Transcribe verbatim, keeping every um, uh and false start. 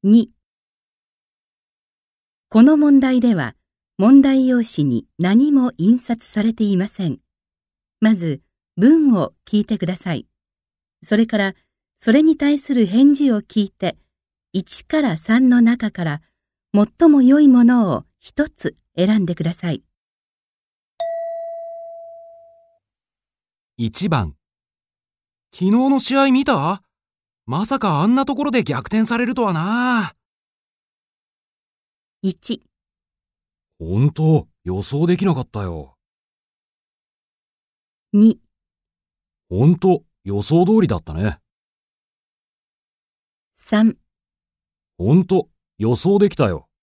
に、この問題では問題用紙に何も印刷されていません。まず文を聞いてください。それからそれに対する返事を聞いていちからさんの中から最も良いものを一つ選んでください。 いちばん、昨日の試合見た？まさかあんなところで逆転されるとはな。 いち、 ほんと、予想できなかったよ。 に、 ほんと、予想通りだったね。 さん、 ほんと、予想できたよ。